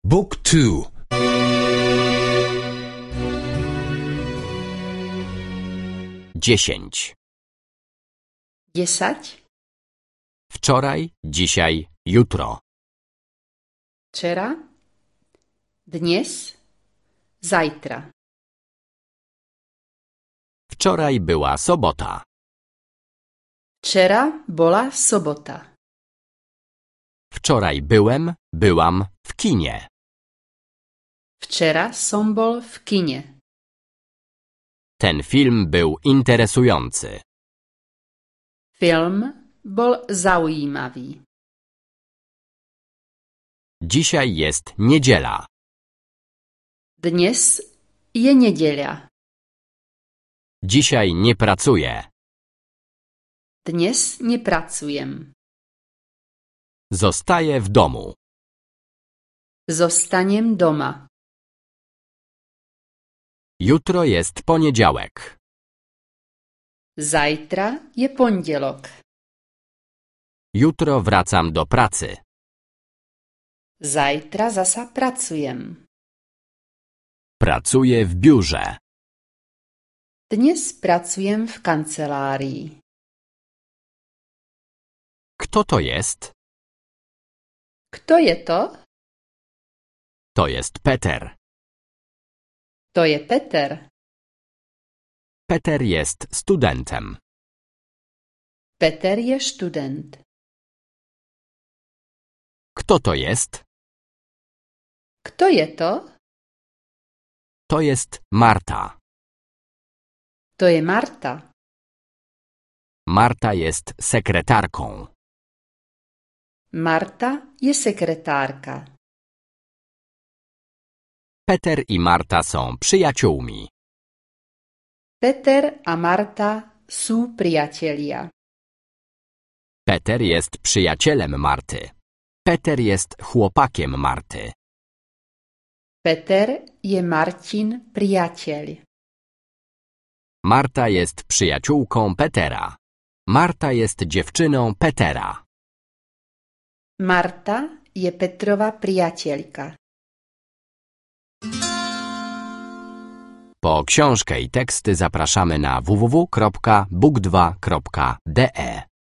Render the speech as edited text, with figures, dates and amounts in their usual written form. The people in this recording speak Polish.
Book 2. 10. 10. Wczoraj, dzisiaj, jutro. Wczera, dnes, zajtra. Wczoraj była sobota. Wczera bola sobota. Wczoraj byłam w kinie. Wczera som bol w kinie. Ten film był interesujący. Film bol zaujímavý. Dzisiaj jest niedziela. Dnes je nedeľa. Dzisiaj nie pracuję. Dnes nepracujem. Zostaję w domu. Zostanem doma. Jutro jest poniedziałek. Zajtra je pondelok. Jutro wracam do pracy. Zajtra zasa pracujem. Pracuję w biurze. Dnes pracujem w kancelárii. Kto to jest? Kto je to? To jest Peter. To je Peter. Peter jest studentem. Peter je študent. Kto to jest? Kto je to? To jest Marta. To je Marta. Marta jest sekretarką. Marta je sekretárka. Peter i Marta są przyjaciółmi. Peter a Marta sú priatelia. Peter jest przyjacielem Marty. Peter jest chłopakiem Marty. Peter je Martin priateľ. Marta jest przyjaciółką Petera. Marta jest dziewczyną Petera. Marta je Petrova priateľka. Po książkę i teksty zapraszamy na www.book2.de.